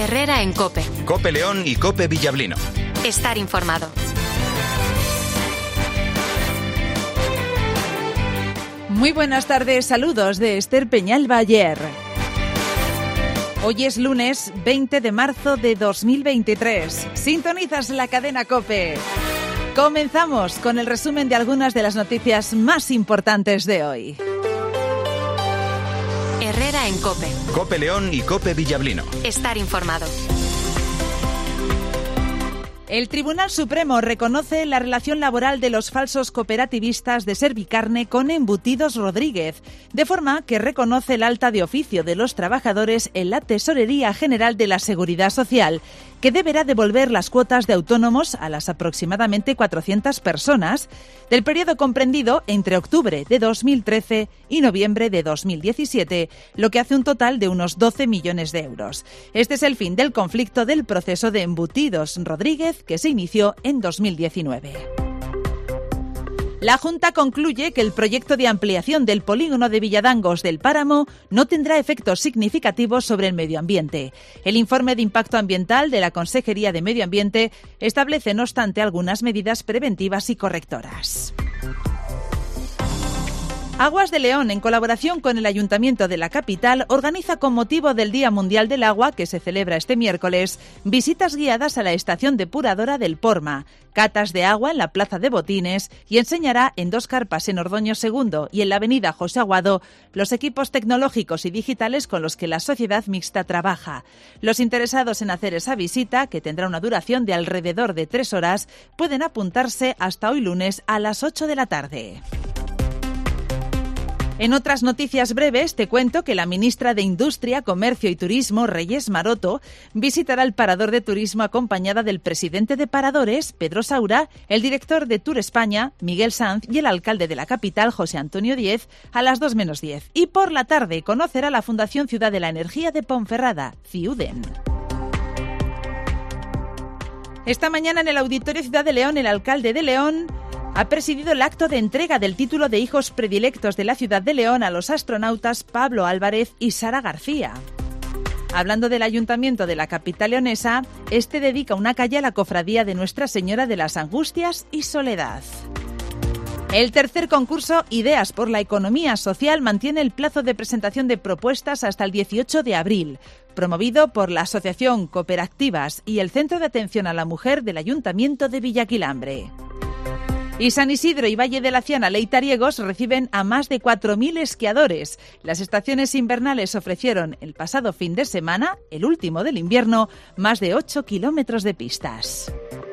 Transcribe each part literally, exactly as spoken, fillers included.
Herrera en COPE. COPE León y COPE Villablino. Estar informado. Muy buenas tardes, saludos de Esther Peñal Bayer. Hoy es lunes veinte de marzo de dos mil veintitrés. Sintonizas la cadena COPE. Comenzamos con el resumen de algunas de las noticias más importantes de hoy. Herrera en COPE. COPE León y COPE Villablino. Estar informado. El Tribunal Supremo reconoce la relación laboral de los falsos cooperativistas de Servicarne con Embutidos Rodríguez, de forma que reconoce el alta de oficio de los trabajadores en la Tesorería General de la Seguridad Social, que deberá devolver las cuotas de autónomos a las aproximadamente cuatrocientas personas del periodo comprendido entre octubre de dos mil trece y noviembre de dos mil diecisiete, lo que hace un total de unos doce millones de euros. Este es el fin del conflicto del proceso de Embutidos Rodríguez, que se inició en dos mil diecinueve. La Junta concluye que el proyecto de ampliación del polígono de Villadangos del Páramo no tendrá efectos significativos sobre el medio ambiente. El informe de impacto ambiental de la Consejería de Medio Ambiente establece, no obstante, algunas medidas preventivas y correctoras. Aguas de León, en colaboración con el Ayuntamiento de la capital, organiza con motivo del Día Mundial del Agua, que se celebra este miércoles, visitas guiadas a la estación depuradora del Porma, catas de agua en la Plaza de Botines y enseñará en dos carpas en Ordoño segundo y en la avenida José Aguado los equipos tecnológicos y digitales con los que la sociedad mixta trabaja. Los interesados en hacer esa visita, que tendrá una duración de alrededor de tres horas, pueden apuntarse hasta hoy lunes a las ocho de la tarde. En otras noticias breves, te cuento que la ministra de Industria, Comercio y Turismo, Reyes Maroto, visitará el Parador de Turismo acompañada del presidente de Paradores, Pedro Saura, el director de Tour España, Miguel Sanz, y el alcalde de la capital, José Antonio Díez, a las dos menos diez. Y por la tarde conocerá la Fundación Ciudad de la Energía de Ponferrada, Ciuden. Esta mañana en el Auditorio Ciudad de León, el alcalde de León ha presidido el acto de entrega del título de hijos predilectos de la ciudad de León a los astronautas Pablo Álvarez y Sara García. Hablando del ayuntamiento de la capital leonesa, este dedica una calle a la cofradía de Nuestra Señora de las Angustias y Soledad. El tercer concurso Ideas por la Economía Social mantiene el plazo de presentación de propuestas hasta el dieciocho de abril, promovido por la Asociación Cooperativas y el Centro de Atención a la Mujer del Ayuntamiento de Villaquilambre. Y San Isidro y Valle de la Ciana Leitariegos reciben a más de cuatro mil esquiadores. Las estaciones invernales ofrecieron el pasado fin de semana, el último del invierno, más de ocho kilómetros de pistas.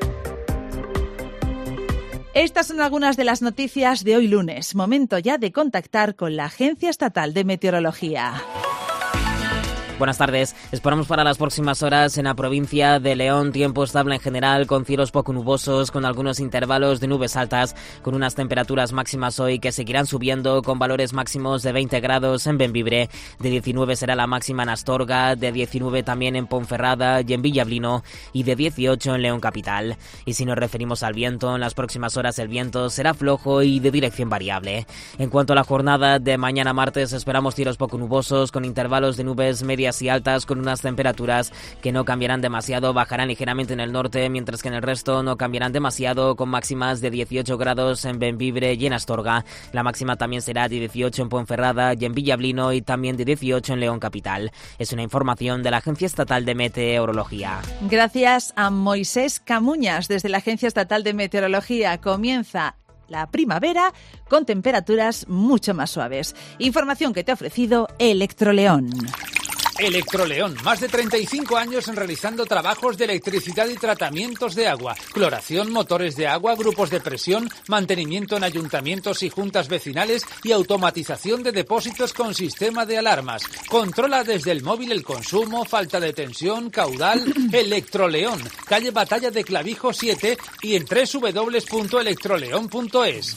Estas son algunas de las noticias de hoy lunes. Momento ya de contactar con la Agencia Estatal de Meteorología. Buenas tardes. Esperamos para las próximas horas en la provincia de León tiempo estable en general, con cielos poco nubosos, con algunos intervalos de nubes altas, con unas temperaturas máximas hoy que seguirán subiendo, con valores máximos de veinte grados en Bembibre, de diecinueve será la máxima en Astorga, de diecinueve también en Ponferrada y en Villablino, y de dieciocho en León capital. Y si nos referimos al viento, en las próximas horas el viento será flojo y de dirección variable. En cuanto a la jornada de mañana martes, esperamos cielos poco nubosos, con intervalos de nubes medias y altas, con unas temperaturas que no cambiarán demasiado, bajarán ligeramente en el norte, mientras que en el resto no cambiarán demasiado, con máximas de dieciocho grados en Bembibre y en Astorga. La máxima también será de dieciocho en Ponferrada y en Villablino, y también de dieciocho en León capital. Es una información de la Agencia Estatal de Meteorología. Gracias a Moisés Camuñas desde la Agencia Estatal de Meteorología. Comienza la primavera con temperaturas mucho más suaves. Información que te ha ofrecido Electroleón. Electroleón, más de treinta y cinco años realizando trabajos de electricidad y tratamientos de agua, cloración, motores de agua, grupos de presión, mantenimiento en ayuntamientos y juntas vecinales y automatización de depósitos con sistema de alarmas. Controla desde el móvil el consumo, falta de tensión, caudal. Electroleón, calle Batalla de Clavijo siete y en doble u doble u doble u punto electroleón punto es.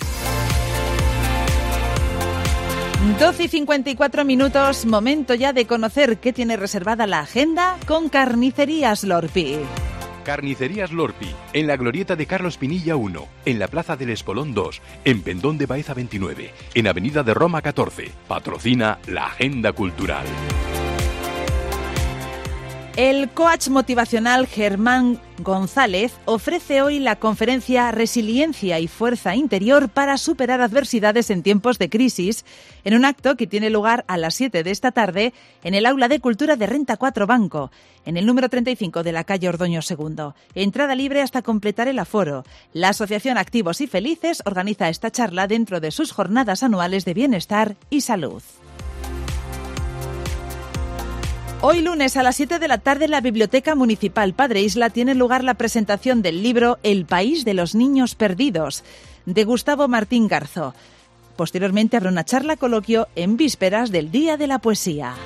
doce y cincuenta y cuatro minutos, momento ya de conocer qué tiene reservada la agenda con Carnicerías Lorpi. Carnicerías Lorpi, en la glorieta de Carlos Pinilla uno, en la Plaza del Espolón dos, en Pendón de Baeza veintinueve, en Avenida de Roma catorce. Patrocina la Agenda Cultural. El coach motivacional Germán González ofrece hoy la conferencia Resiliencia y Fuerza Interior para superar adversidades en tiempos de crisis, en un acto que tiene lugar a las siete de esta tarde en el Aula de Cultura de Renta cuatro Banco, en el número treinta y cinco de la calle Ordoño segundo. Entrada libre hasta completar el aforo. La Asociación Activos y Felices organiza esta charla dentro de sus jornadas anuales de bienestar y salud. Hoy lunes a las siete de la tarde en la Biblioteca Municipal Padre Isla tiene lugar la presentación del libro El país de los niños perdidos, de Gustavo Martín Garzo. Posteriormente habrá una charla coloquio en vísperas del Día de la Poesía.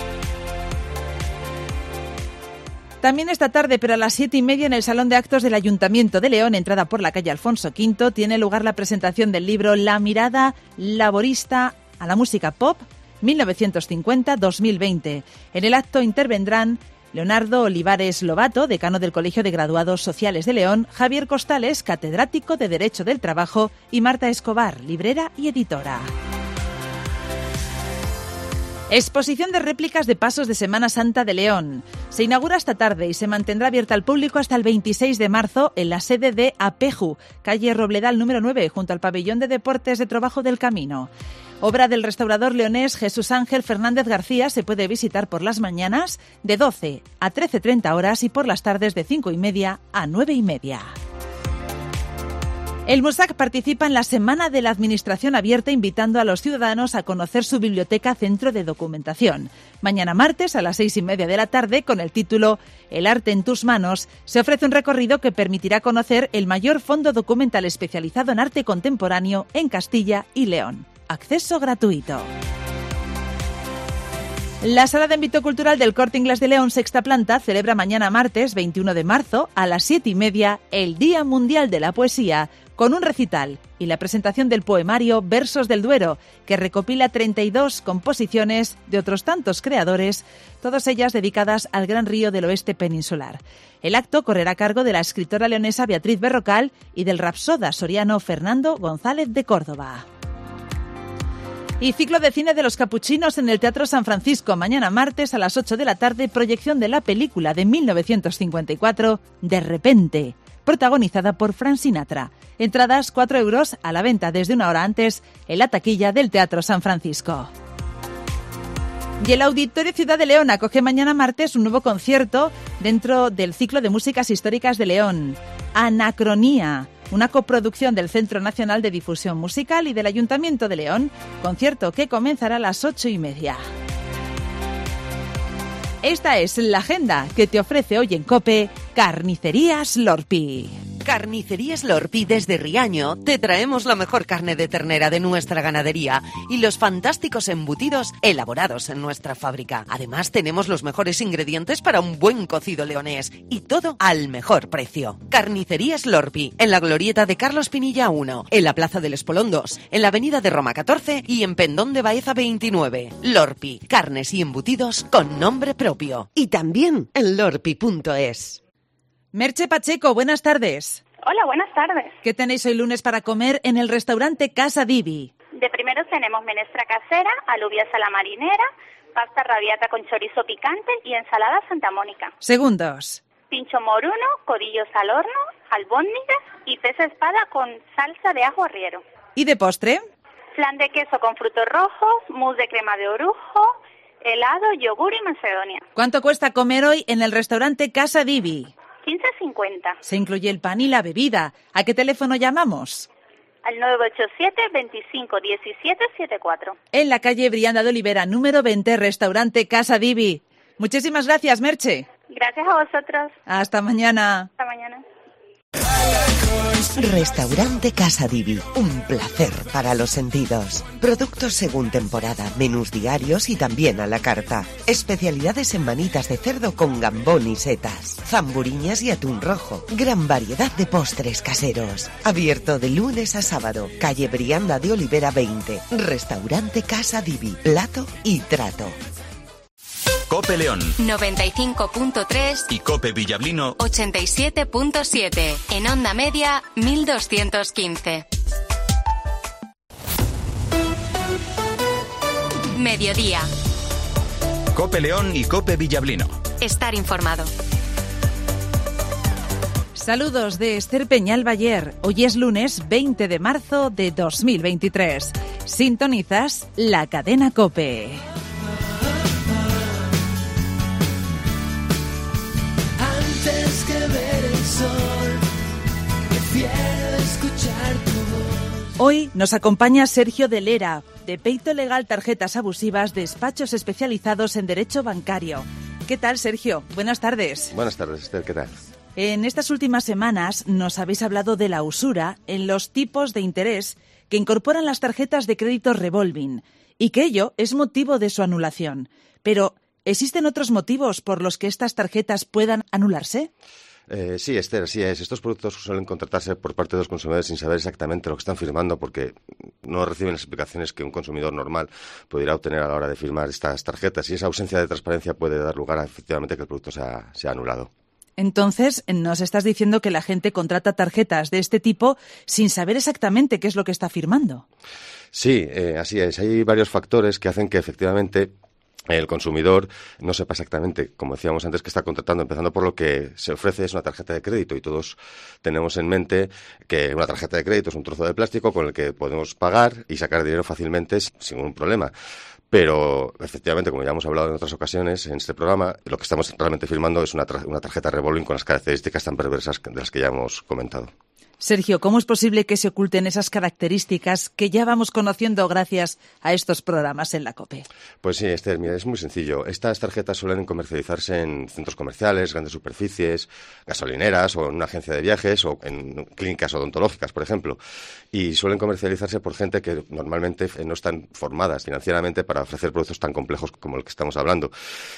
También esta tarde, pero a las siete y media, en el Salón de Actos del Ayuntamiento de León, entrada por la calle Alfonso quinto, tiene lugar la presentación del libro La mirada laborista a la música pop, mil novecientos cincuenta a dos mil veinte. En el acto intervendrán Leonardo Olivares Lobato, decano del Colegio de Graduados Sociales de León, Javier Costales, catedrático de Derecho del Trabajo, y Marta Escobar, librera y editora. Exposición de réplicas de pasos de Semana Santa de León. Se inaugura esta tarde y se mantendrá abierta al público hasta el veintiséis de marzo en la sede de Apeju, calle Robledal número nueve, junto al pabellón de deportes de Trabajo del Camino. Obra del restaurador leonés Jesús Ángel Fernández García, se puede visitar por las mañanas de doce a trece treinta horas y por las tardes de cinco y media a nueve y media. El MUSAC participa en la Semana de la Administración Abierta, invitando a los ciudadanos a conocer su biblioteca Centro de Documentación. Mañana martes a las seis y media de la tarde, con el título El arte en tus manos, se ofrece un recorrido que permitirá conocer el mayor fondo documental especializado en arte contemporáneo en Castilla y León. Acceso gratuito. La Sala de Ámbito Cultural del Corte Inglés de León, sexta planta, celebra mañana martes veintiuno de marzo a las siete y media el Día Mundial de la Poesía, con un recital y la presentación del poemario Versos del Duero, que recopila treinta y dos composiciones de otros tantos creadores, todas ellas dedicadas al gran río del oeste peninsular. El acto correrá a cargo de la escritora leonesa Beatriz Berrocal y del rapsoda soriano Fernando González de Córdoba. Y ciclo de cine de los capuchinos en el Teatro San Francisco. Mañana martes a las ocho de la tarde, proyección de la película de mil novecientos cincuenta y cuatro, De repente, protagonizada por Frank Sinatra. Entradas cuatro euros a la venta desde una hora antes en la taquilla del Teatro San Francisco. Y el Auditorio Ciudad de León acoge mañana martes un nuevo concierto dentro del ciclo de músicas históricas de León. Anacronía, una coproducción del Centro Nacional de Difusión Musical y del Ayuntamiento de León, concierto que comenzará a las ocho y media. Esta es la agenda que te ofrece hoy en COPE Carnicerías Lorpi. Carnicerías Lorpi desde Riaño te traemos la mejor carne de ternera de nuestra ganadería y los fantásticos embutidos elaborados en nuestra fábrica. Además tenemos los mejores ingredientes para un buen cocido leonés y todo al mejor precio. Carnicerías Lorpi, en la glorieta de Carlos Pinilla uno, en la Plaza del Espolón dos, en la Avenida de Roma catorce y en Pendón de Baeza veintinueve. Lorpi, carnes y embutidos con nombre propio. Y también en lorpi punto es. Merche Pacheco, buenas tardes. Hola, buenas tardes. ¿Qué tenéis hoy lunes para comer en el restaurante Casa Divi? De primero tenemos menestra casera, alubias a la marinera, pasta rabiata con chorizo picante y ensalada Santa Mónica. Segundos. Pincho moruno, codillos al horno, albóndigas y pez espada con salsa de ajo arriero. ¿Y de postre? Flan de queso con frutos rojos, mousse de crema de orujo, helado, yogur y macedonia. ¿Cuánto cuesta comer hoy en el restaurante Casa Divi? quince cincuenta. Se incluye el pan y la bebida. ¿A qué teléfono llamamos? Al nueve ocho siete, veinticinco diecisiete setenta y cuatro. En la calle Brianda de Olivera, número veinte, restaurante Casa Divi. Muchísimas gracias, Merche. Gracias a vosotros. Hasta mañana. Hasta mañana. Restaurante Casa Divi, un placer para los sentidos. Productos según temporada, menús diarios y también a la carta. Especialidades en manitas de cerdo con gambón y setas, zamburiñas y atún rojo. Gran variedad de postres caseros. Abierto de lunes a sábado. Calle Brianda de Olivera veinte. Restaurante Casa Divi, plato y trato. COPE León noventa y cinco punto tres y COPE Villablino ochenta y siete punto siete. En onda media mil doscientos quince. Mediodía. COPE León y COPE Villablino. estar informado. Saludos de Esther Peñal Bayer. Hoy es lunes veinte de marzo de dos mil veintitrés. Sintonizas la cadena COPE. Antes que ver el sol, prefiero escuchar tu voz. Hoy nos acompaña Sergio de Lera, de Peito Legal Tarjetas Abusivas, despachos especializados en derecho bancario. ¿Qué tal, Sergio? Buenas tardes. Buenas tardes, Esther. ¿Qué tal? En estas últimas semanas nos habéis hablado de la usura en los tipos de interés que incorporan las tarjetas de crédito revolving y que ello es motivo de su anulación. Pero, ¿existen otros motivos por los que estas tarjetas puedan anularse? Eh, sí, Esther, así es. Estos productos suelen contratarse por parte de los consumidores sin saber exactamente lo que están firmando porque no reciben las explicaciones que un consumidor normal pudiera obtener a la hora de firmar estas tarjetas y esa ausencia de transparencia puede dar lugar a efectivamente que el producto sea, sea anulado. Entonces, nos estás diciendo que la gente contrata tarjetas de este tipo sin saber exactamente qué es lo que está firmando. Sí, eh, así es. Hay varios factores que hacen que efectivamente el consumidor no sepa exactamente, como decíamos antes, que está contratando, empezando por lo que se ofrece es una tarjeta de crédito y todos tenemos en mente que una tarjeta de crédito es un trozo de plástico con el que podemos pagar y sacar dinero fácilmente sin ningún problema. Pero, efectivamente, como ya hemos hablado en otras ocasiones en este programa, lo que estamos realmente firmando es una, tra- una tarjeta revolving con las características tan perversas de las que ya hemos comentado. Sergio, ¿cómo es posible que se oculten esas características que ya vamos conociendo gracias a estos programas en la COPE? Pues sí, Esther, mira, es muy sencillo. Estas tarjetas suelen comercializarse en centros comerciales, grandes superficies, gasolineras o en una agencia de viajes o en clínicas odontológicas, por ejemplo. Y suelen comercializarse por gente que normalmente no están formadas financieramente para ofrecer productos tan complejos como el que estamos hablando.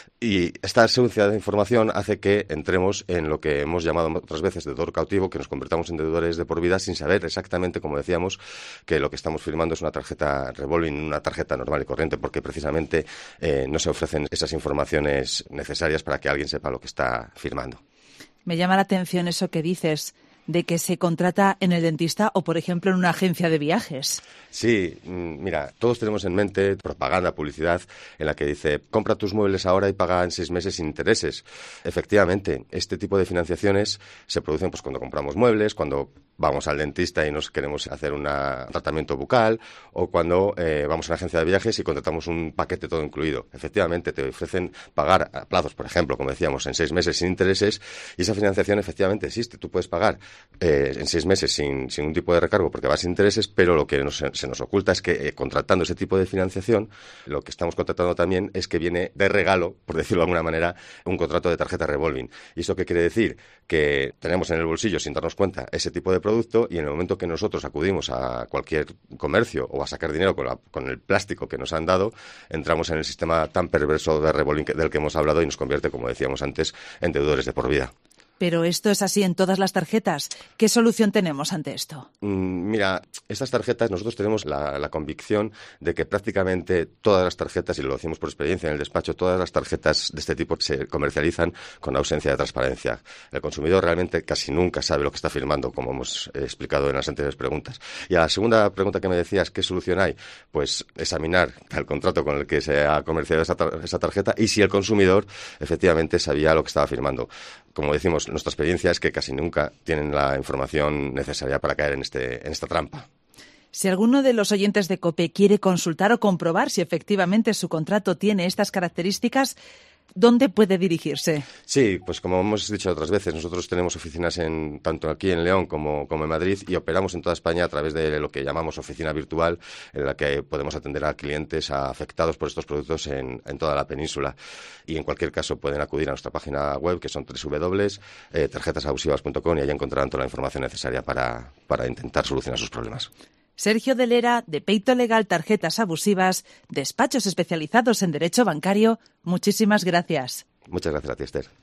Y esta ausencia de información hace que entremos en lo que hemos llamado otras veces deudor cautivo, que nos convertamos en deudores de por vida sin saber exactamente, como decíamos, que lo que estamos firmando es una tarjeta revolving, una tarjeta normal y corriente, porque precisamente eh, no se ofrecen esas informaciones necesarias para que alguien sepa lo que está firmando. Me llama la atención eso que dices de que se contrata en el dentista o, por ejemplo, en una agencia de viajes. Sí, mira, todos tenemos en mente propaganda, publicidad, en la que dice, compra tus muebles ahora y paga en seis meses sin intereses. Efectivamente, este tipo de financiaciones se producen pues cuando compramos muebles, cuando vamos al dentista y nos queremos hacer una, un tratamiento bucal o cuando eh, vamos a una agencia de viajes y contratamos un paquete todo incluido. Efectivamente, te ofrecen pagar a plazos, por ejemplo, como decíamos, en seis meses sin intereses y esa financiación efectivamente existe. Tú puedes pagar eh, en seis meses sin, sin un tipo de recargo porque vas sin intereses, pero lo que nos, se nos oculta es que eh, contratando ese tipo de financiación, lo que estamos contratando también es que viene de regalo, por decirlo de alguna manera, un contrato de tarjeta revolving. ¿Y eso qué quiere decir? Que tenemos en el bolsillo, sin darnos cuenta, ese tipo de producto y en el momento que nosotros acudimos a cualquier comercio o a sacar dinero con, la, con el plástico que nos han dado, entramos en el sistema tan perverso de revolving del que hemos hablado y nos convierte, como decíamos antes, en deudores de por vida. Pero esto es así en todas las tarjetas. ¿Qué solución tenemos ante esto? Mm, mira, estas tarjetas, nosotros tenemos la, la convicción de que prácticamente todas las tarjetas, y lo decimos por experiencia en el despacho, todas las tarjetas de este tipo se comercializan con ausencia de transparencia. El consumidor realmente casi nunca sabe lo que está firmando, como hemos eh, explicado en las anteriores preguntas. Y a la segunda pregunta que me decías, ¿qué solución hay? Pues examinar el contrato con el que se ha comercializado esa, tar- esa tarjeta y si el consumidor efectivamente sabía lo que estaba firmando. Como decimos, nuestra experiencia es que casi nunca tienen la información necesaria para caer en, este, en esta trampa. Si alguno de los oyentes de COPE quiere consultar o comprobar si efectivamente su contrato tiene estas características, ¿dónde puede dirigirse? Sí, pues como hemos dicho otras veces, nosotros tenemos oficinas en tanto aquí en León como, como en Madrid y operamos en toda España a través de lo que llamamos oficina virtual, en la que podemos atender a clientes a afectados por estos productos en, en toda la península. Y en cualquier caso pueden acudir a nuestra página web, que son doble u doble u doble u punto tarjetas abusivas punto com y ahí encontrarán toda la información necesaria para, para intentar solucionar sus problemas. Sergio de Lera, de Peito Legal Tarjetas Abusivas, despachos especializados en derecho bancario, muchísimas gracias. Muchas gracias a ti, Esther.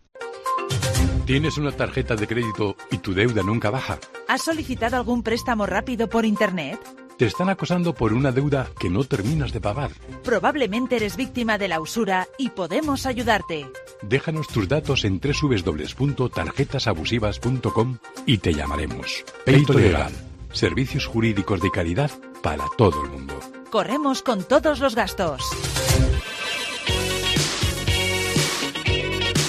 ¿Tienes una tarjeta de crédito y tu deuda nunca baja? ¿Has solicitado algún préstamo rápido por Internet? Te están acosando por una deuda que no terminas de pagar. Probablemente eres víctima de la usura y podemos ayudarte. Déjanos tus datos en doble u doble u doble u punto tarjetas abusivas punto com y te llamaremos. Peito Legal. Servicios jurídicos de calidad para todo el mundo. Corremos con todos los gastos.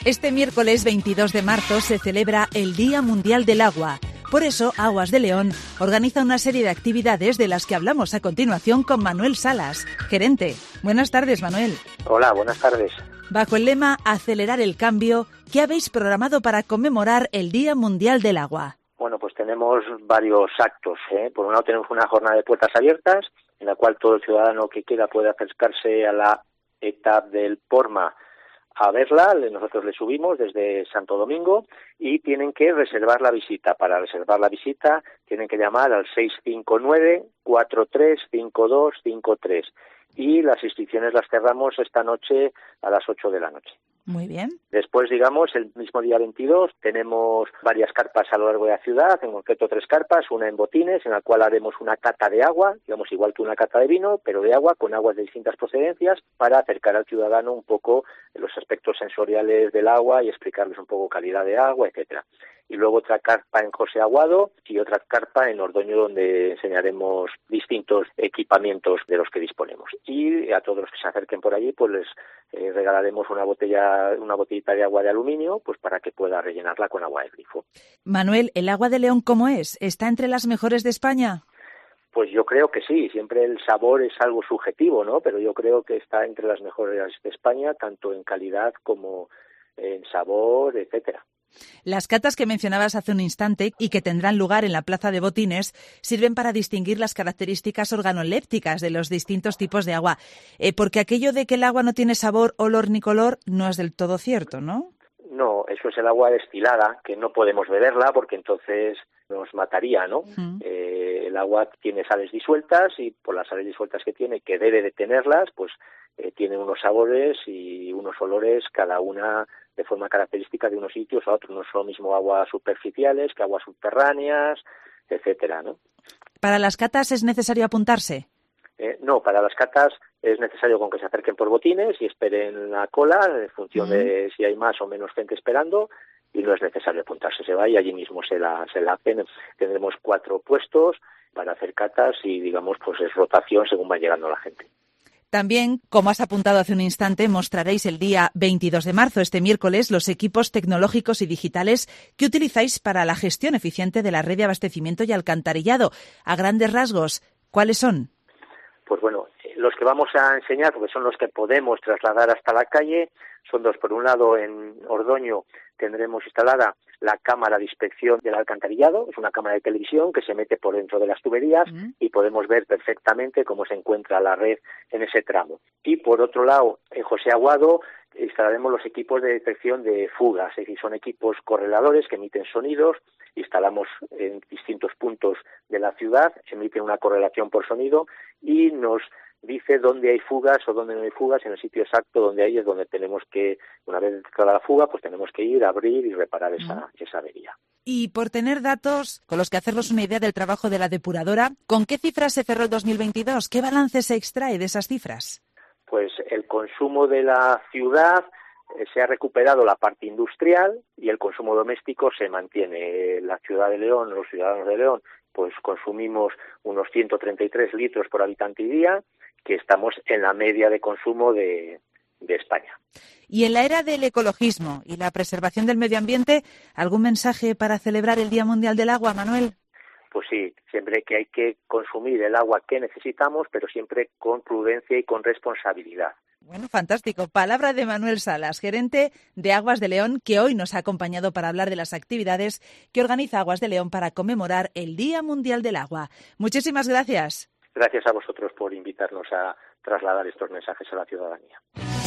Este miércoles veintidós de marzo se celebra el Día Mundial del Agua. Por eso, Aguas de León organiza una serie de actividades de las que hablamos a continuación con Manuel Salas, gerente. Buenas tardes, Manuel. Hola, buenas tardes. Bajo el lema Acelerar el cambio, ¿qué habéis programado para conmemorar el Día Mundial del Agua? Bueno, pues tenemos varios actos, ¿eh? Por un lado tenemos una jornada de puertas abiertas, en la cual todo el ciudadano que quiera puede acercarse a la etapa del Porma a verla. Nosotros le subimos desde Santo Domingo y tienen que reservar la visita. Para reservar la visita tienen que llamar al seis cinco nueve, cuatro tres cinco dos cinco tres y las inscripciones las cerramos esta noche a las ocho de la noche. Muy bien. Después, digamos, el mismo día veintidós tenemos varias carpas a lo largo de la ciudad, en concreto tres carpas, una en Botines, en la cual haremos una cata de agua, digamos igual que una cata de vino, pero de agua, con aguas de distintas procedencias, para acercar al ciudadano un poco los aspectos sensoriales del agua y explicarles un poco calidad de agua, etcétera. Y luego otra carpa en José Aguado y otra carpa en Ordoño, donde enseñaremos distintos equipamientos de los que disponemos. Y a todos los que se acerquen por allí, pues les eh, regalaremos una botella, una botellita de agua de aluminio, pues para que pueda rellenarla con agua de grifo. Manuel, ¿el agua de León cómo es? ¿Está entre las mejores de España? Pues yo creo que sí, siempre el sabor es algo subjetivo, ¿no? Pero yo creo que está entre las mejores de España, tanto en calidad como en sabor, etcétera. Las catas que mencionabas hace un instante y que tendrán lugar en la Plaza de Botines sirven para distinguir las características organolépticas de los distintos tipos de agua, eh, porque aquello de que el agua no tiene sabor, olor ni color no es del todo cierto, ¿no? No, eso es el agua destilada, que no podemos beberla porque entonces nos mataría, ¿no? Uh-huh. Eh, el agua tiene sales disueltas y por las sales disueltas que tiene, que debe de tenerlas, pues eh, tiene unos sabores y unos olores, cada una de forma característica de unos sitios a otros. No es lo mismo aguas superficiales que aguas subterráneas, etcétera, ¿no? ¿Para las catas es necesario apuntarse? Eh, no, para las catas es necesario con que se acerquen por Botines y esperen la cola en función uh-huh. de si hay más o menos gente esperando, y no es necesario apuntarse, se va y allí mismo se la, se la hacen. Tendremos cuatro puestos para hacer catas y, digamos, pues es rotación según va llegando la gente. También, como has apuntado hace un instante, mostraréis el día veintidós de marzo, este miércoles, los equipos tecnológicos y digitales que utilizáis para la gestión eficiente de la red de abastecimiento y alcantarillado. A grandes rasgos, ¿cuáles son? Pues bueno, los que vamos a enseñar, porque son los que podemos trasladar hasta la calle, son dos. Por un lado, en Ordoño tendremos instalada la cámara de inspección del alcantarillado. Es una cámara de televisión que se mete por dentro de las tuberías uh-huh. y podemos ver perfectamente cómo se encuentra la red en ese tramo. Y por otro lado, en José Aguado instalaremos los equipos de detección de fugas, es decir, son equipos correladores que emiten sonidos. Instalamos en distintos puntos de la ciudad, emiten una correlación por sonido y nos dice dónde hay fugas o dónde no hay fugas. En el sitio exacto donde hay es donde tenemos que, una vez detectada la fuga, pues tenemos que ir, abrir y reparar esa, esa avería. Y por tener datos con los que hacernos una idea del trabajo de la depuradora, ¿con qué cifras se cerró el dos mil veintidós? ¿Qué balance se extrae de esas cifras? Pues el consumo de la ciudad, eh, se ha recuperado la parte industrial y el consumo doméstico se mantiene. La ciudad de León, los ciudadanos de León, pues consumimos unos ciento treinta y tres litros por habitante y día, que estamos en la media de consumo de, de España. Y en la era del ecologismo y la preservación del medio ambiente, ¿algún mensaje para celebrar el Día Mundial del Agua, Manuel? Pues sí, siempre que hay que consumir el agua que necesitamos, pero siempre con prudencia y con responsabilidad. Bueno, fantástico. Palabra de Manuel Salas, gerente de Aguas de León, que hoy nos ha acompañado para hablar de las actividades que organiza Aguas de León para conmemorar el Día Mundial del Agua. Muchísimas gracias. Gracias a vosotros por invitarnos a trasladar estos mensajes a la ciudadanía.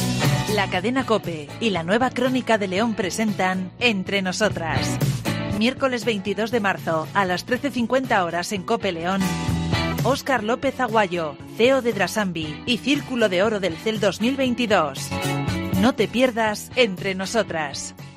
La cadena COPE y la nueva Crónica de León presentan Entre Nosotras. Miércoles veintidós de marzo a las trece cincuenta horas en COPE León. Óscar López Aguayo, C E O de Drasambi y Círculo de Oro del C E L dos mil veintidós. No te pierdas Entre Nosotras.